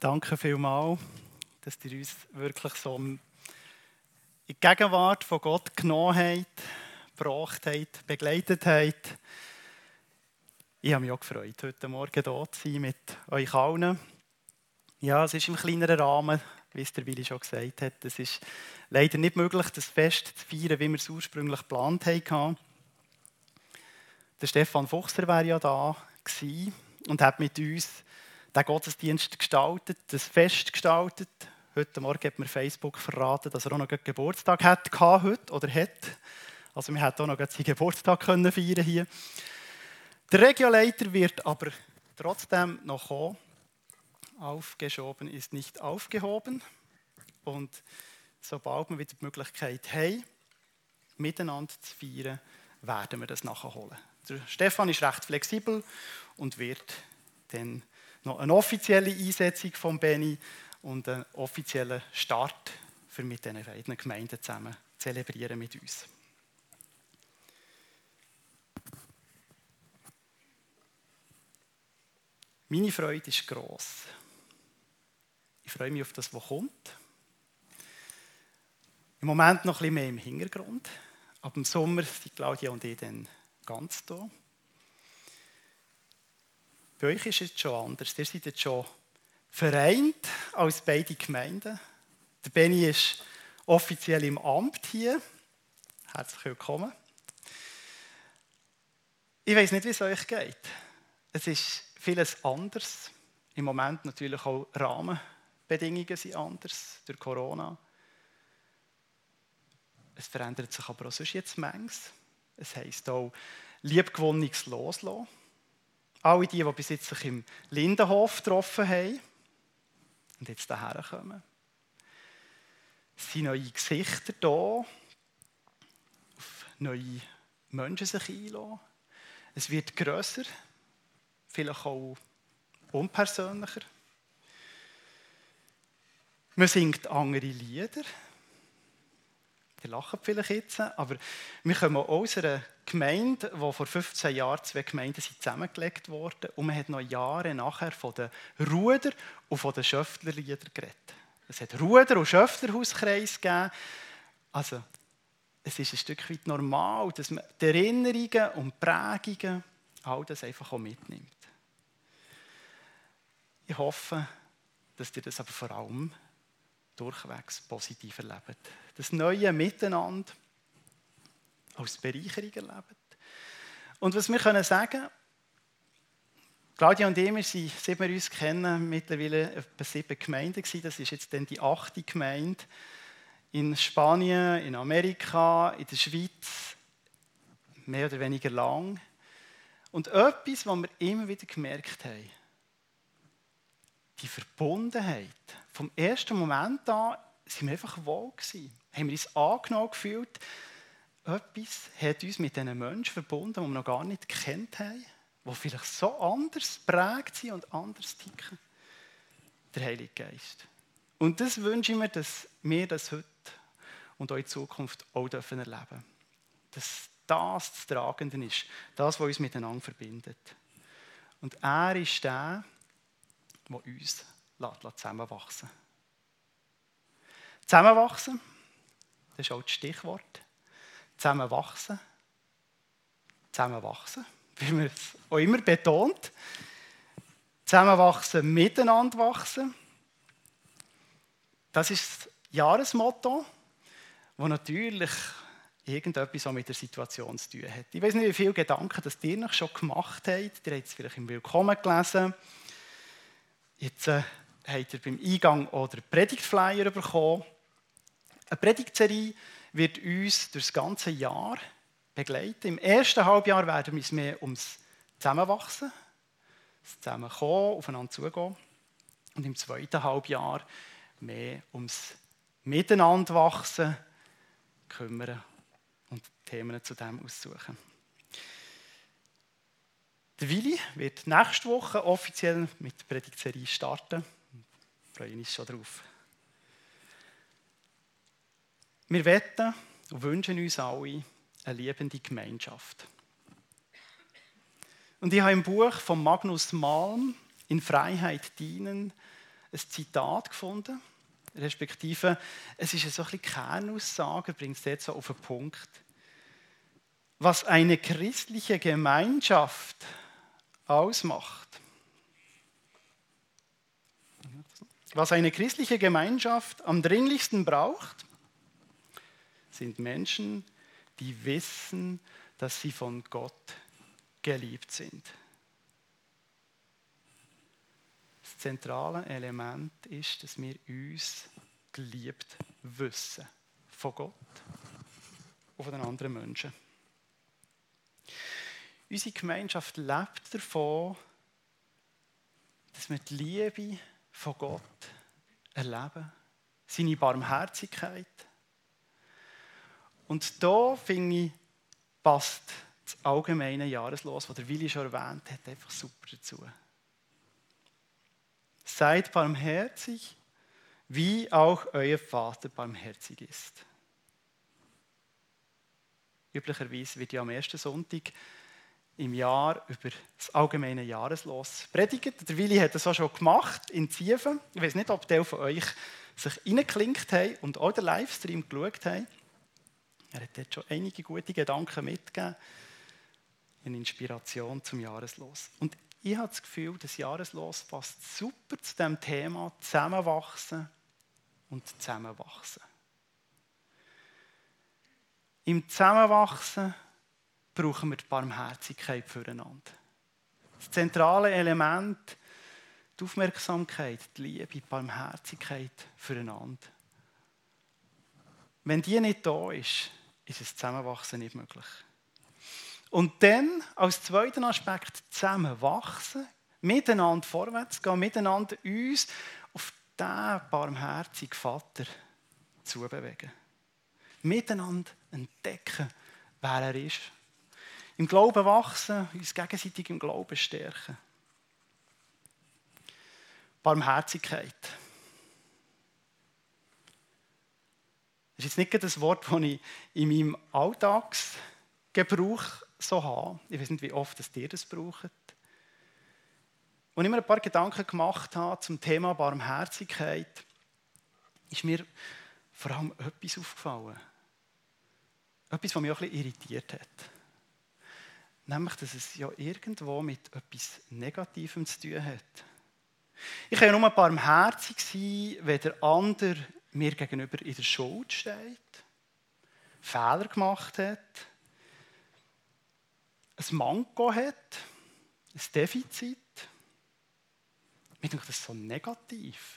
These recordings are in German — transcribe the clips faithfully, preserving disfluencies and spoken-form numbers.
Danke vielmals, dass ihr uns wirklich so in die Gegenwart von Gott genommen habt, gebracht habt, begleitet habt. Ich habe mich auch gefreut, heute Morgen hier zu sein mit euch allen. Ja, es ist im kleineren Rahmen, wie es der Willi schon gesagt hat. Es ist leider nicht möglich, das Fest zu feiern, wie wir es ursprünglich geplant hatten. Der Stefan Fuchser wäre ja da gewesen und hat mit uns den Gottesdienst gestaltet, das Fest gestaltet. Heute Morgen hat mir Facebook verraten, dass er auch noch Geburtstag hatte heute oder hat. Also wir hätten auch noch seinen Geburtstag können feiern hier. Der Regioleiter wird aber trotzdem noch kommen. Aufgeschoben ist nicht aufgehoben. Und sobald wir wieder die Möglichkeit haben, miteinander zu feiern, werden wir das nachholen. Der Stefan ist recht flexibel und wird dann noch eine offizielle Einsetzung von Benny und einen offiziellen Start für mit diesen beiden Gemeinden zusammen zelebrieren mit uns. Meine Freude ist gross. Ich freue mich auf das, was kommt. Im Moment noch ein bisschen mehr im Hintergrund. Ab dem Sommer sind Claudia und ich dann ganz da. Bei euch ist es schon anders. Ihr seid jetzt schon vereint als beide Gemeinden. Der Benni ist offiziell im Amt hier. Herzlich willkommen. Ich weiss nicht, wie es euch geht. Es ist vieles anders. Im Moment natürlich auch Rahmenbedingungen sind anders durch Corona. Es verändert sich aber auch sonst jetzt manches. Es heisst auch liebgewonnenes Loslassen. Alle die, die bis jetzt sich im Lindenhof getroffen haben und jetzt hierher kommen. Es sind neue Gesichter da, auf neue Menschen sich einlassen. Es wird grösser, vielleicht auch unpersönlicher. Man singt andere Lieder. Die lachen vielleicht jetzt, aber wir kommen aus einer Gemeinde, wo vor fünfzehn Jahren zwei Gemeinden sind zusammengelegt wurden und man hat noch Jahre nachher von den Ruder- und von den Schöfflerliedern geredet. Es hat Ruder- und Schöfflerhauskreise gegeben. Also, es ist ein Stück weit normal, dass man die Erinnerungen und Prägungen all das einfach auch mitnimmt. Ich hoffe, dass ihr das aber vor allem durchwegs positiv erlebt. Das neue Miteinander als Bereicherung erlebt. Und was wir können sagen, Claudia und ich, wir sind, seit wir uns kennen, mittlerweile etwa sieben Gemeinden gewesen. Das ist jetzt dann die achte Gemeinde in Spanien, in Amerika, in der Schweiz, mehr oder weniger lang. Und etwas, was wir immer wieder gemerkt haben, die Verbundenheit. Vom ersten Moment an sind wir einfach wohl gewesen. Haben wir uns angenommen gefühlt. Etwas hat uns mit diesen Menschen verbunden, die wir noch gar nicht gekannt haben, die vielleicht so anders geprägt sind und anders ticken. Der Heilige Geist. Und das wünsche ich mir, dass wir das heute und auch in Zukunft auch erleben dürfen. Dass das das Tragende ist, das, was uns miteinander verbindet. Und er ist der, der uns zusammenwachsen lässt. Zusammenwachsen, das ist auch das Stichwort. Zusammenwachsen. Zusammenwachsen, wie man es auch immer betont. Zusammenwachsen, miteinander wachsen. Das ist das Jahresmotto, das natürlich irgendetwas auch mit der Situation zu tun hat. Ich weiß nicht, wie viele Gedanken das ihr noch schon gemacht habt. Ihr habt es vielleicht im Willkommen gelesen. Jetzt äh, habt ihr beim Eingang auch den Predigtflyer bekommen. Eine Predigtserie wird uns durch das ganze Jahr begleiten. Im ersten Halbjahr werden wir uns mehr ums Zusammenwachsen, das Zusammenkommen, aufeinander zugehen. Und im zweiten Halbjahr mehr ums Miteinanderwachsen, kümmern und Themen zu dem aussuchen. Der Willi wird nächste Woche offiziell mit der Predigtserie starten. Ich freue mich schon drauf. Wir weten und wünschen uns alle eine liebende Gemeinschaft. Und ich habe im Buch von Magnus Malm «In Freiheit dienen» ein Zitat gefunden, respektive es ist so ein bisschen Kernaussage, bringt es jetzt so auf den Punkt. Was eine christliche Gemeinschaft ausmacht. Was eine christliche Gemeinschaft am dringlichsten braucht, sind Menschen, die wissen, dass sie von Gott geliebt sind. Das zentrale Element ist, dass wir uns geliebt wissen. Von Gott und von den anderen Menschen. Unsere Gemeinschaft lebt davon, dass wir die Liebe von Gott erleben, seine Barmherzigkeit. Und da, finde ich, passt das allgemeine Jahreslos, das der Willi schon erwähnt hat, einfach super dazu. Seid barmherzig, wie auch euer Vater barmherzig ist. Üblicherweise wird ja am ersten Sonntag im Jahr über das allgemeine Jahreslos predigt. Der Willi hat das auch schon gemacht in Zieven. Ich weiß nicht, ob die von euch sich reingeklinkt haben und auch den Livestream geschaut haben. Er hat dort schon einige gute Gedanken mitgegeben, eine Inspiration zum Jahreslos. Und ich habe das Gefühl, das Jahreslos passt super zu dem Thema Zusammenwachsen und Zusammenwachsen. Im Zusammenwachsen brauchen wir die Barmherzigkeit füreinander. Das zentrale Element, die Aufmerksamkeit, die Liebe, die Barmherzigkeit füreinander. Wenn die nicht da ist, ist das Zusammenwachsen nicht möglich. Und dann, als zweiten Aspekt, zusammenwachsen, miteinander vorwärts gehen, miteinander uns auf diesen barmherzigen Vater zubewegen. Miteinander entdecken, wer er ist. Im Glauben wachsen, uns gegenseitig im Glauben stärken. Barmherzigkeit. Das ist jetzt nicht das Wort, das ich in meinem Alltagsgebrauch so habe. Ich weiß nicht, wie oft dass ihr das braucht. Als ich mir ein paar Gedanken gemacht habe zum Thema Barmherzigkeit, ist mir vor allem etwas aufgefallen. Etwas, was mich auch ein bisschen irritiert hat. Nämlich, dass es ja irgendwo mit etwas Negativem zu tun hat. Ich kann ja nur barmherzig sein, wenn der andere mir gegenüber in der Schuld steht, Fehler gemacht hat, ein Manko hat, ein Defizit. Mir denke, das ist so negativ.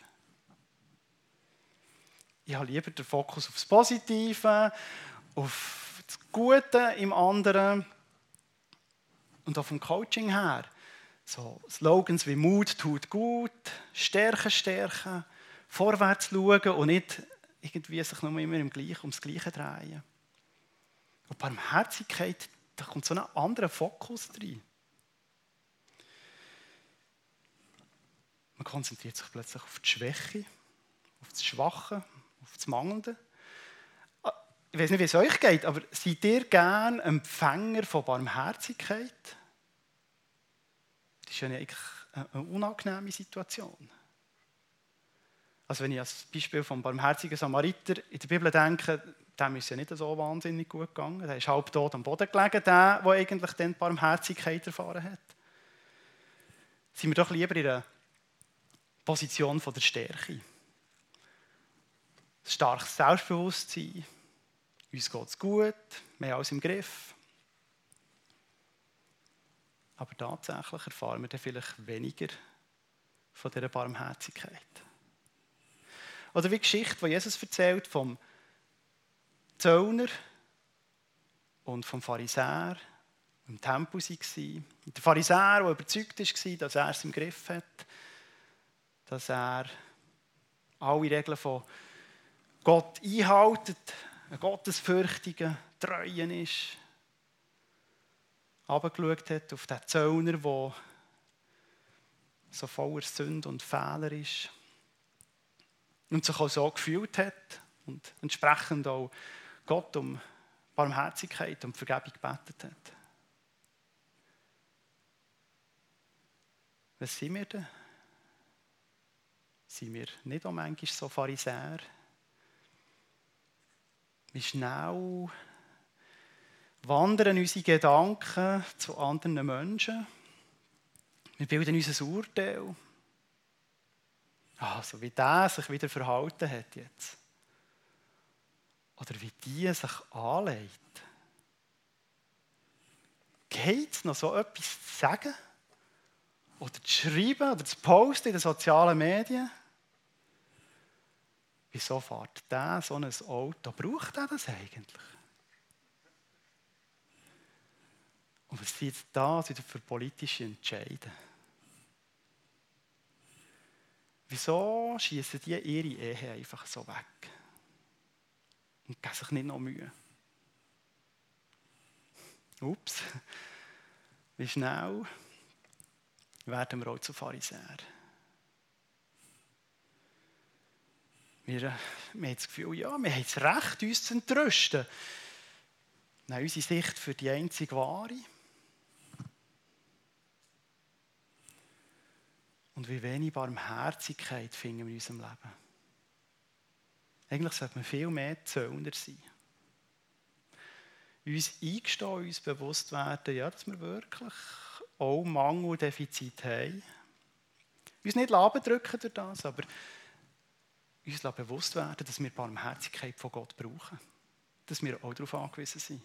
Ich habe lieber den Fokus auf das Positive, auf das Gute im anderen. Und auch vom Coaching her, so Slogans wie Mut tut gut, Stärken, Stärken, vorwärts schauen und nicht irgendwie sich nur immer im Gleichen, ums Gleiche drehen. Und Barmherzigkeit, da kommt so ein anderer Fokus rein. Man konzentriert sich plötzlich auf die Schwäche, auf das Schwache, auf das Mangelnde. Ich weiß nicht, wie es euch geht, aber seid ihr gerne Empfänger von Barmherzigkeit? Das ist ja eigentlich eine unangenehme Situation. Also wenn ich als Beispiel vom barmherzigen Samariter in der Bibel denke, dem ist ja nicht so wahnsinnig gut gegangen. Der ist halb tot am Boden gelegen, der, der eigentlich dann Barmherzigkeit erfahren hat. Sind wir doch lieber in einer Position von der Stärke. Ein starkes Selbstbewusstsein. Uns geht es gut, wir haben alles im Griff. Aber tatsächlich erfahren wir dann vielleicht weniger von dieser Barmherzigkeit. Oder wie die Geschichte, die Jesus erzählt vom Zöllner und vom Pharisäer, die im Tempel waren. Der Pharisäer, der überzeugt war, dass er es im Griff hat, dass er alle Regeln von Gott einhält, ein gottesfürchtiger, treuen ist, runtergeschaut hat auf den Zöllner, der so voller Sünde und Fehler ist und sich auch so gefühlt hat und entsprechend auch Gott um Barmherzigkeit und Vergebung gebetet hat. Was sind wir denn? Sind wir nicht auch manchmal so Pharisäer? Wie schnell wandern unsere Gedanken zu anderen Menschen? Wir bilden unser Urteil. Also wie der sich wieder verhalten hat jetzt. Oder wie die sich anlegt. Geht es noch so etwas zu sagen? Oder zu schreiben oder zu posten in den sozialen Medien? Wieso fährt der so ein Auto? Braucht er das eigentlich? Und was sind jetzt das wieder für politische Entscheide? Wieso schießen die ihre Ehe einfach so weg? Und geben sich nicht noch Mühe? Ups, wie schnell werden wir auch zu Pharisäern. Wir, wir haben das Gefühl, ja, wir haben das Recht, uns zu entrüsten. Nein, unsere Sicht für die einzige Wahre. Und wie wenig Barmherzigkeit finden wir in unserem Leben. Eigentlich sollte man viel mehr Zöllner sein. Uns eingestehen, uns bewusst werden, ja, dass wir wirklich auch Mangel und Defizit haben. Uns nicht abdrücken durch das, aber uns bewusst werden, dass wir Barmherzigkeit von Gott brauchen. Dass wir auch darauf angewiesen sind.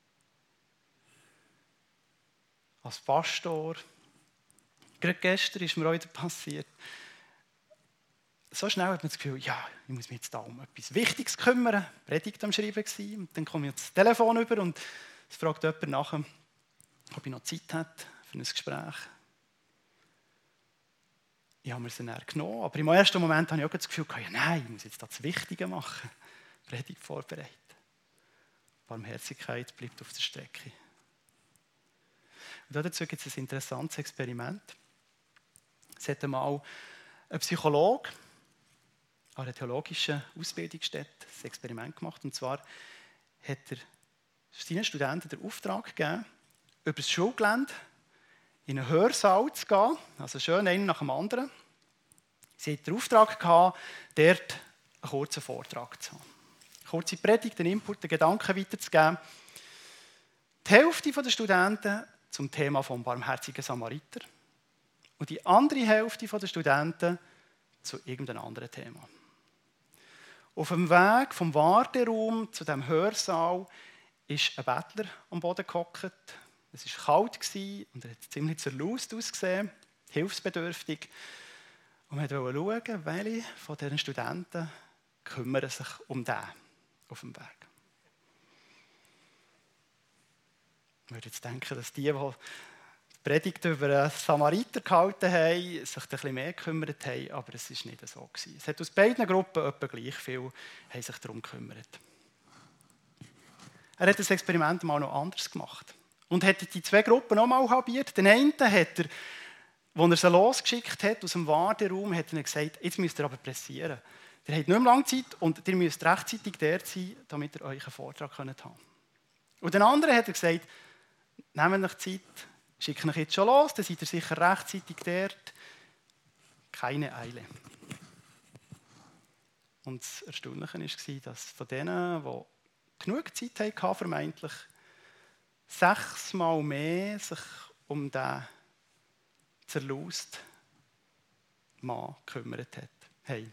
Als Pastor, gerade gestern ist mir auch wieder passiert, so schnell hat man das Gefühl, ja, ich muss mich jetzt da um etwas Wichtiges kümmern. Predigt am Schreiben gewesen, und dann komme ich das Telefon über und es fragt jemand nachher, ob ich noch Zeit habe für ein Gespräch. Ich habe mir es dann genommen, aber im ersten Moment habe ich auch das Gefühl, ja, nein, ich muss jetzt das Wichtige machen. Predigt vorbereitet. Barmherzigkeit bleibt auf der Strecke. Und dazu gibt es ein interessantes Experiment. Es hat einmal ein Psychologe an einer theologischen Ausbildungsstätte ein Experiment gemacht. Und zwar hat er seinen Studenten den Auftrag gegeben, über das Schulgelände in einen Hörsaal zu gehen, also schön einen nach dem anderen. Sie hatten den Auftrag gehabt, dort einen kurzen Vortrag zu haben. Eine kurze Predigt, einen Input, einen Gedanken weiterzugeben. Die Hälfte der Studenten zum Thema vom barmherzigen Samariter und die andere Hälfte der Studenten zu irgendeinem anderen Thema. Auf dem Weg vom Warteraum zu dem Hörsaal ist ein Bettler am Boden gehockt. Es war kalt und er hat ziemlich zerlaust ausgesehen, hilfsbedürftig. Und man wollte schauen, welche von diesen Studenten kümmern sich um den auf dem Weg. Ich würde jetzt denken, dass die, die die Predigt über einen Samariter gehalten haben, sich ein bisschen mehr gekümmert haben, aber es war nicht so. Es hat aus beiden Gruppen etwa gleich viel haben sich darum gekümmert. Er hat das Experiment mal noch anders gemacht und hat die zwei Gruppen noch mal halbiert. Den einen hat er, als er sie losgeschickt hat aus dem Warteraum, hat er gesagt, jetzt müsst ihr aber pressieren. Ihr habt nicht mehr lange Zeit und ihr müsst rechtzeitig dort sein, damit ihr euch einen Vortrag haben könnt. Und den anderen hat er gesagt, nehmt euch Zeit, schickt euch jetzt schon los, dann seid ihr sicher rechtzeitig dort. Keine Eile. Und das Erstaunliche war, dass von denen, die genug Zeit hatten, vermeintlich, sechsmal mehr sich um diesen zerlausten Mann gekümmert hat. Hey.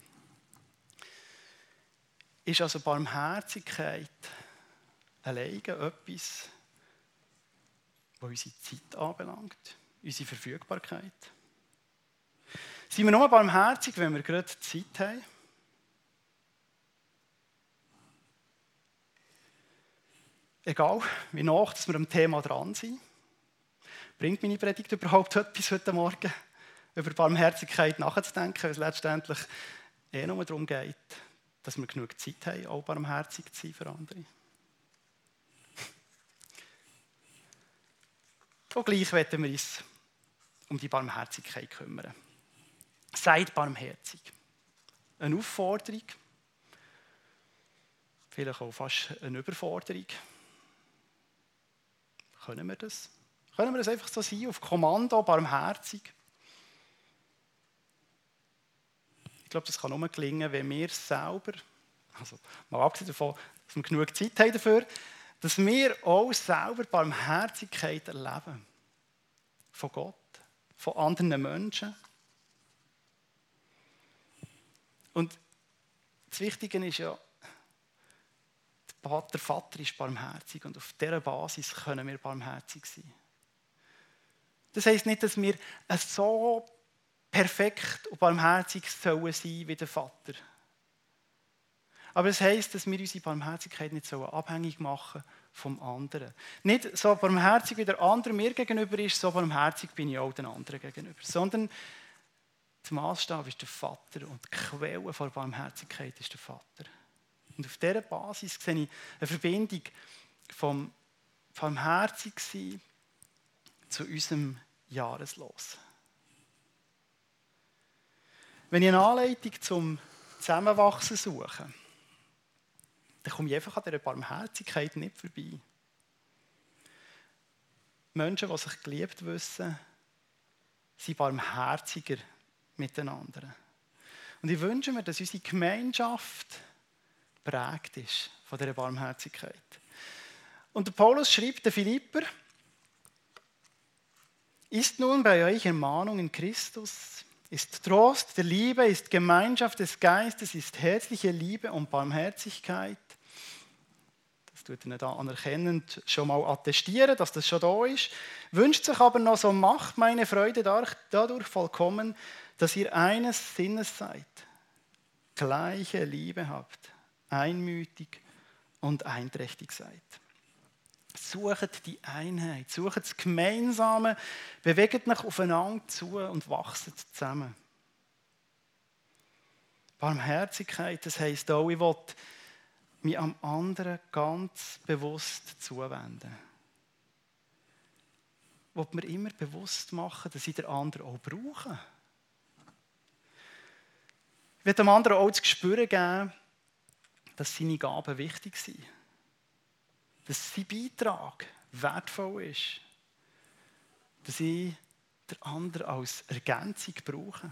Ist also Barmherzigkeit alleine etwas, was unsere Zeit anbelangt, unsere Verfügbarkeit? Sind wir nur barmherzig, wenn wir gerade Zeit haben? Egal, wie nah wir am Thema dran sind. Bringt meine Predigt überhaupt etwas heute Morgen, über Barmherzigkeit nachzudenken, weil es letztendlich eh nur darum geht, dass wir genug Zeit haben, auch barmherzig zu sein für andere. Und gleich wollen wir uns um die Barmherzigkeit kümmern. Seid barmherzig. Eine Aufforderung, vielleicht auch fast eine Überforderung. Können wir das? Können wir das einfach so sein, auf Kommando, barmherzig? Ich glaube, das kann nur gelingen, wenn wir selber, also mal abgesehen davon, dass wir genug Zeit haben dafür, dass wir auch selber Barmherzigkeit erleben. Von Gott, von anderen Menschen. Und das Wichtige ist ja, der Vater ist barmherzig und auf dieser Basis können wir barmherzig sein. Das heisst nicht, dass wir so perfekt und barmherzig sollen sein wie der Vater. Aber es heisst, dass wir unsere Barmherzigkeit nicht so abhängig machen vom anderen. Nicht so barmherzig wie der andere mir gegenüber ist, so barmherzig bin ich auch den anderen gegenüber. Sondern der Maßstab ist der Vater und die Quelle der Barmherzigkeit ist der Vater. Und auf dieser Basis sehe ich eine Verbindung vom Barmherzigsein zu unserem Jahreslos. Wenn ich eine Anleitung zum Zusammenwachsen suche, dann komme ich einfach an dieser Barmherzigkeit nicht vorbei. Menschen, die sich geliebt wissen, sind barmherziger miteinander. Und ich wünsche mir, dass unsere Gemeinschaft prägt ist von dieser Barmherzigkeit. Und der Paulus schreibt den Philipper, ist nun bei euch Ermahnung in Christus, ist Trost der Liebe, ist Gemeinschaft des Geistes, ist herzliche Liebe und Barmherzigkeit. Das tut er da anerkennend schon mal attestieren, dass das schon da ist. Wünscht sich aber noch, so macht meine Freude dadurch vollkommen, dass ihr eines Sinnes seid, gleiche Liebe habt, einmütig und einträchtig seid. Sucht die Einheit, sucht das Gemeinsame, bewegt euch aufeinander zu und wachset zusammen. Barmherzigkeit, das heisst auch, ich will mich am anderen ganz bewusst zuwenden. Ich will mir immer bewusst machen, dass ich den anderen auch brauche. Ich will dem anderen auch das Gespür geben, dass seine Gaben wichtig sind. Dass sein Beitrag wertvoll ist. Dass ich den anderen als Ergänzung brauche.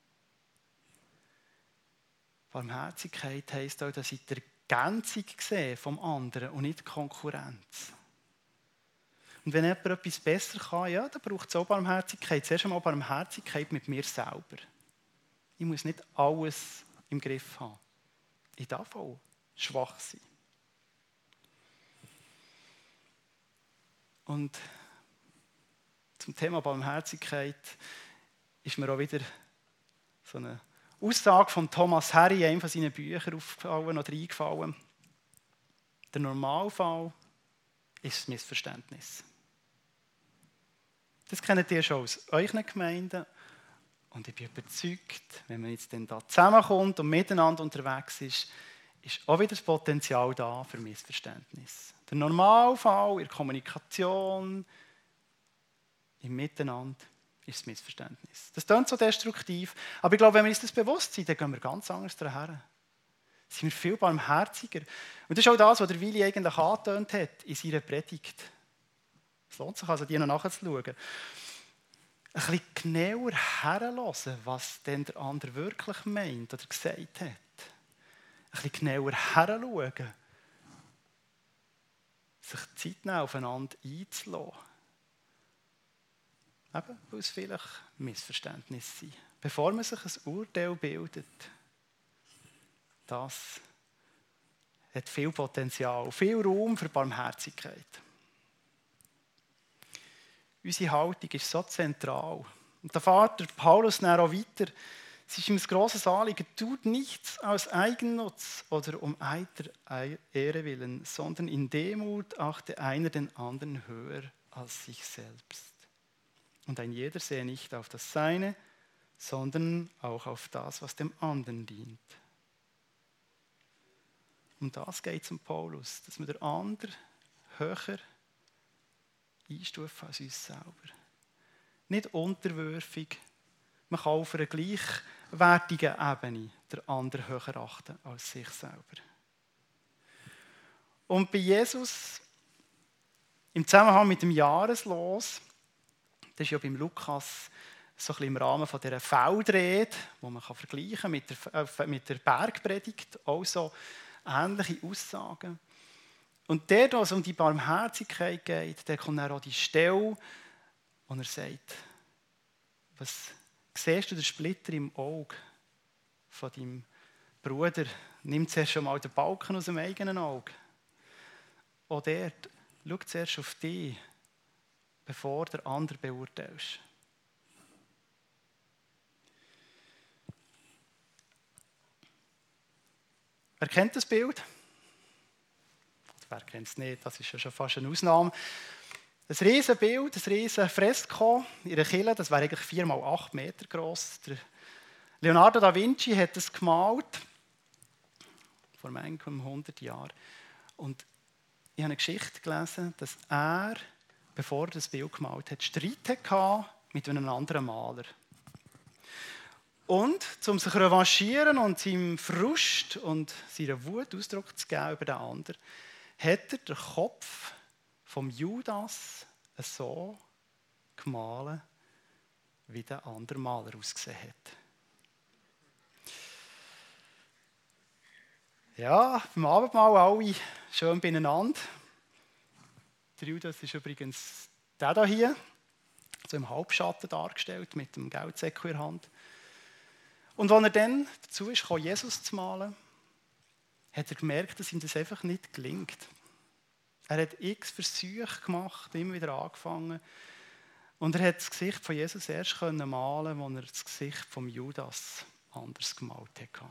Barmherzigkeit heisst auch, dass ich die Ergänzung sehe vom anderen und nicht die Konkurrenz. Und wenn jemand etwas besser kann, ja, dann braucht es auch Barmherzigkeit. Zuerst einmal Barmherzigkeit mit mir selber. Ich muss nicht alles im Griff haben. Ich darf auch schwach sein. Und zum Thema Barmherzigkeit ist mir auch wieder so eine Aussage von Thomas Harry in einem seiner Bücher aufgefallen oder eingefallen. Der Normalfall ist das Missverständnis. Das kennt ihr schon aus euren Gemeinden. Und ich bin überzeugt, wenn man jetzt dann da zusammenkommt und miteinander unterwegs ist, ist auch wieder das Potenzial da für Missverständnis. Der Normalfall in der Kommunikation, im Miteinander, ist das Missverständnis. Das klingt so destruktiv, aber ich glaube, wenn wir uns das bewusst sind, dann gehen wir ganz anders daher. Sind wir viel barmherziger. Und das ist auch das, was der Willi eigentlich angetönt hat in seiner Predigt. Es lohnt sich also, die noch nachzuschauen. Ein bisschen genauer herhören, was denn der andere wirklich meint oder gesagt hat. Ein bisschen genauer herschauen. Sich Zeit nehmen, aufeinander einzulassen. Eben, weil es vielleicht Missverständnisse sind. Bevor man sich ein Urteil bildet, das hat viel Potenzial, viel Raum für Barmherzigkeit. Unsere Haltung ist so zentral. Und der Vater Paulus dann auch weiter. Es ist ihm ein grosses Anliegen, tut nichts aus Eigennutz oder um eiter Ehre willen, sondern in Demut achte einer den anderen höher als sich selbst. Und ein jeder sehe nicht auf das Seine, sondern auch auf das, was dem anderen dient. Um das geht es um Paulus, dass wir den anderen höher einstufen als uns selber. Nicht unterwürfig. Man kann auf einer gleichwertigen Ebene den anderen höher achten als sich selber. Und bei Jesus, im Zusammenhang mit dem Jahreslos, das ist ja beim Lukas so ein bisschen im Rahmen von dieser Feldrede, die man kann vergleichen mit der, äh, mit der Bergpredigt, auch so ähnliche Aussagen. Und der, wo es um die Barmherzigkeit geht, der kommt dann auch die Stelle, wo er sagt, was siehst du den Splitter im Auge von deinem Bruder? Nimm zuerst schon mal den Balken aus dem eigenen Auge. Auch dort, schau zuerst auf dich, bevor der andere beurteilst. Wer kennt das Bild? Wer kennt es nicht? Das ist ja schon fast eine Ausnahme. Ein riesen Bild, ein riesen Fresko in einer Kirche, das wäre eigentlich vier mal acht Meter gross. Der Leonardo da Vinci hat es gemalt, vor manchem hundert Jahren. Und ich habe eine Geschichte gelesen, dass er, bevor er das Bild gemalt hat, Streit hatte mit einem anderen Maler. Und, um sich zu revanchieren und seinem Frust und seiner Wut Ausdruck zu geben über den anderen, hat er den Kopf vom Judas so gemalt, wie der andere Maler ausgesehen hat. Ja, beim Abendmahl alle schön beieinander. Der Judas ist übrigens der hier, so im Halbschatten dargestellt, mit dem Geldsäckel in der Hand. Und als er dann dazu ist, Jesus zu malen, hat er gemerkt, dass ihm das einfach nicht gelingt. Er hat x Versuche gemacht, immer wieder angefangen. Und er hat das Gesicht von Jesus erst malen können, als er das Gesicht von Judas anders gemalt hat.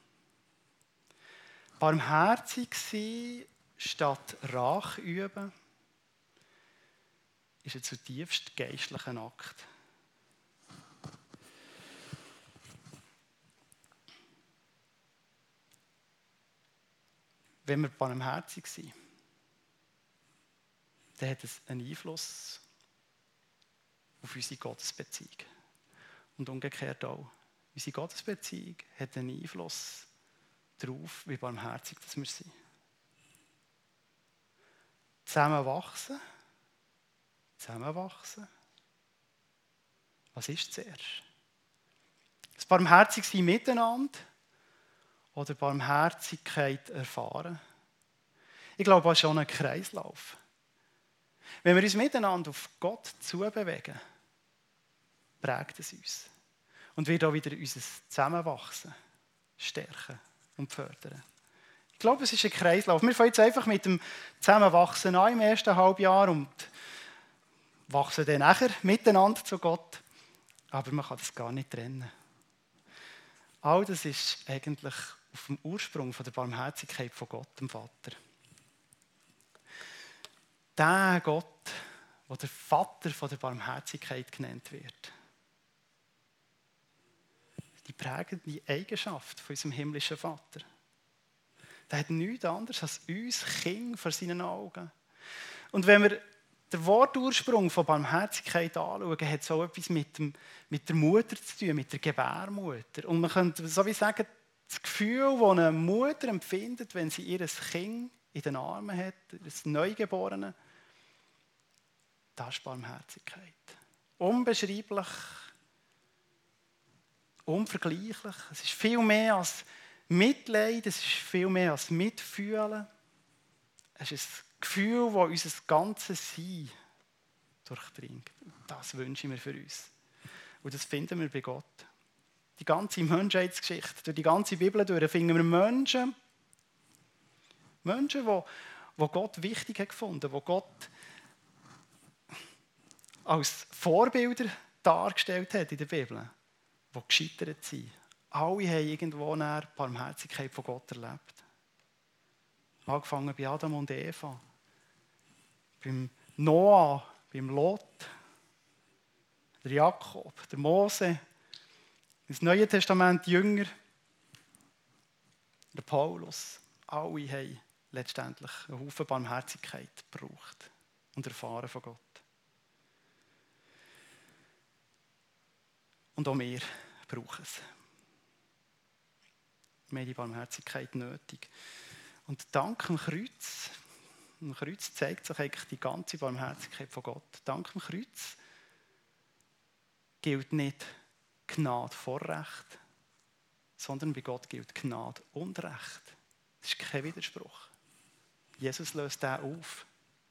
Barmherzig sein statt Rache üben ist ein zutiefst geistlicher Akt. Wenn wir barmherzig sind, dann hat es einen Einfluss auf unsere Gottesbeziehung. Und umgekehrt auch. Unsere Gottesbeziehung hat einen Einfluss darauf, wie barmherzig wir sind. Zusammenwachsen. Zusammenwachsen. Was ist zuerst? Das Barmherzigsein miteinander oder Barmherzigkeit erfahren? Ich glaube, das ist schon ein Kreislauf. Wenn wir uns miteinander auf Gott zubewegen, prägt es uns. Und wird auch wieder unser Zusammenwachsen stärken und fördern. Ich glaube, es ist ein Kreislauf. Wir fangen jetzt einfach mit dem Zusammenwachsen an im ersten Halbjahr und wachsen dann nachher miteinander zu Gott. Aber man kann das gar nicht trennen. All das ist eigentlich auf dem Ursprung von der Barmherzigkeit von Gott, dem Vater. Der Gott, der der Vater von der Barmherzigkeit genannt wird. Die prägende Eigenschaft von unserem himmlischen Vater. Der hat nichts anderes als uns Kinder vor seinen Augen. Und wenn wir den Wortursprung von Barmherzigkeit anschauen, hat es auch etwas mit, dem, mit der Mutter zu tun, mit der Gebärmutter. Und man könnte so wie sagen, das Gefühl, das eine Mutter empfindet, wenn sie ihr Kind in den Armen hat, das Neugeborene, das ist Barmherzigkeit. Unbeschreiblich, unvergleichlich. Es ist viel mehr als Mitleid, es ist viel mehr als Mitfühlen. Es ist ein Gefühl, das unser ganzes Sein durchdringt. Das wünsche ich mir für uns. Und das finden wir bei Gott. Die ganze Menschheitsgeschichte, durch die ganze Bibel durch, finden wir Menschen, Menschen, die, die Gott wichtig hat gefunden, die Gott als Vorbilder dargestellt hat in der Bibel, die gescheitert sind. Alle haben irgendwo eine Barmherzigkeit von Gott erlebt. Angefangen bei Adam und Eva, beim Noah, beim Lot, der Jakob, der Mose, das Neue Testament Jünger, der Paulus. Alle haben letztendlich einen Haufen Barmherzigkeit gebraucht und erfahren von Gott. Und auch wir brauchen es. Wir haben die Barmherzigkeit nötig. Und dank dem Kreuz, am Kreuz zeigt sich eigentlich die ganze Barmherzigkeit von Gott. Dank dem Kreuz gilt nicht Gnade vor Recht, sondern bei Gott gilt Gnade und Recht. Das ist kein Widerspruch. Jesus löst den auf.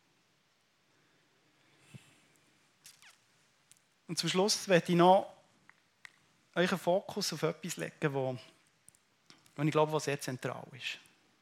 Und zum Schluss möchte ich noch euren Fokus auf etwas legen, wo, wo ich glaube, was sehr zentral ist.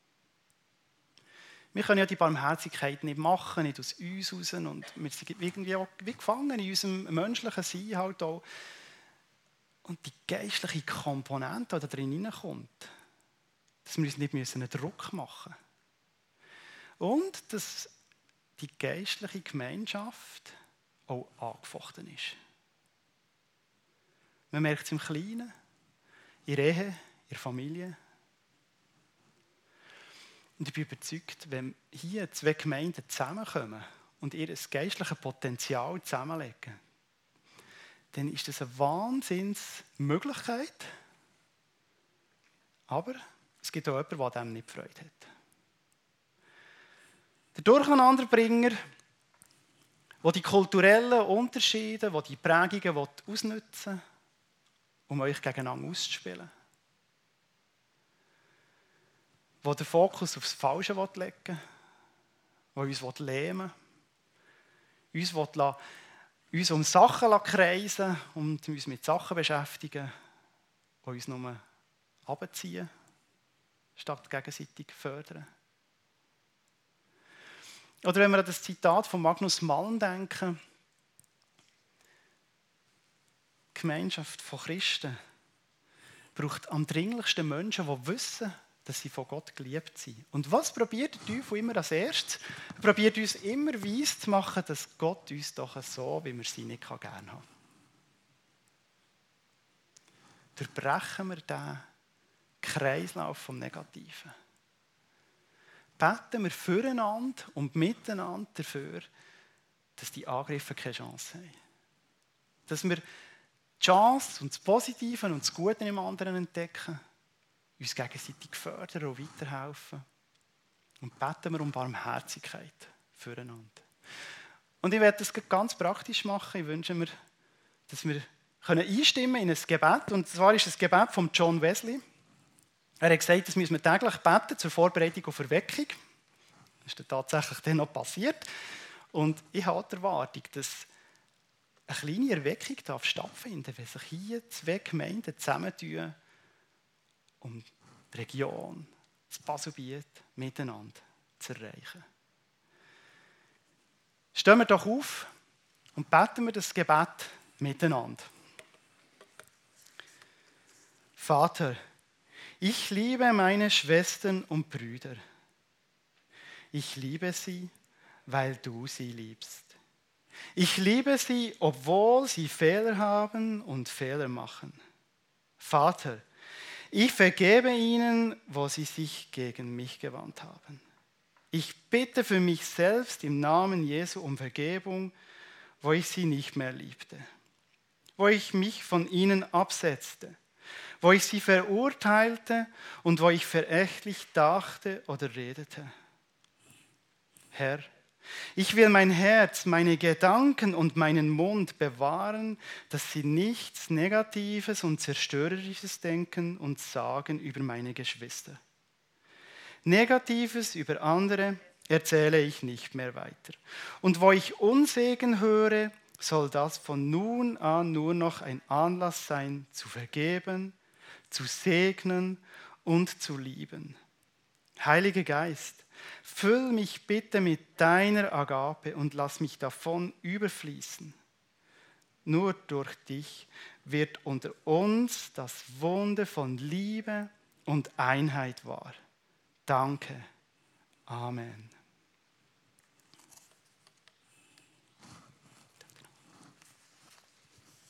Wir können ja die Barmherzigkeit nicht machen, nicht aus uns raus. Und wir sind irgendwie auch wie gefangen in unserem menschlichen Sein halt auch. Und die geistliche Komponente, die da drin hineinkommt, dass wir uns nicht einen Druck machen müssen. Und dass die geistliche Gemeinschaft auch angefochten ist. Man merkt es im Kleinen, in der Ehe, in der Familie. Und ich bin überzeugt, wenn hier zwei Gemeinden zusammenkommen und ihr geistliches Potenzial zusammenlegen, dann ist das eine Wahnsinnsmöglichkeit. Aber es gibt auch jemanden, der dem nicht Freude hat. Der Durcheinanderbringer, der die kulturellen Unterschiede, der die Prägungen ausnutzen will, um euch gegeneinander auszuspielen. Der den Fokus aufs Falsche legen will, der uns lähmen will, uns, will, uns um Sachen kreisen und uns mit Sachen beschäftigen, die uns nur runterziehen, statt gegenseitig fördern. Oder wenn wir an das Zitat von Magnus Malm denken, die Gemeinschaft von Christen braucht am dringlichsten Menschen, die wissen, dass sie von Gott geliebt sind. Und was probiert der Teufel immer als erstes? Er probiert uns immer weiss zu machen, dass Gott uns doch so, wie wir sie nicht gerne haben kann. Durchbrechen wir den Kreislauf vom Negativen. Beten wir füreinander und miteinander dafür, dass die Angriffe keine Chance haben. Dass wir die Chance und das Positive und das Gute im anderen entdecken, uns gegenseitig fördern und weiterhelfen. Und beten wir um Barmherzigkeit füreinander. Und ich werde das ganz praktisch machen. Ich wünsche mir, dass wir einstimmen können in ein Gebet. Und zwar ist es das Gebet von John Wesley. Er hat gesagt, das müssen wir täglich beten zur Vorbereitung auf Erweckung. Das ist dann tatsächlich dann noch passiert. Und ich habe die Erwartung, dass eine kleine Erweckung darf stattfinden, wenn sich hier zwei Gemeinden zusammentun, um die Region, das Baselbiet miteinander zu erreichen. Stehen wir doch auf und beten wir das Gebet miteinander. Vater, ich liebe meine Schwestern und Brüder. Ich liebe sie, weil du sie liebst. Ich liebe sie, obwohl sie Fehler haben und Fehler machen. Vater, ich vergebe ihnen, wo sie sich gegen mich gewandt haben. Ich bitte für mich selbst im Namen Jesu um Vergebung, wo ich sie nicht mehr liebte, wo ich mich von ihnen absetzte, wo ich sie verurteilte und wo ich verächtlich dachte oder redete. Herr, ich will mein Herz, meine Gedanken und meinen Mund bewahren, dass sie nichts Negatives und Zerstörerisches denken und sagen über meine Geschwister. Negatives über andere erzähle ich nicht mehr weiter. Und wo ich Unsegen höre, soll das von nun an nur noch ein Anlass sein, zu vergeben, zu segnen und zu lieben. Heiliger Geist, füll mich bitte mit deiner Agape und lass mich davon überfließen. Nur durch dich wird unter uns das Wunder von Liebe und Einheit wahr. Danke. Amen.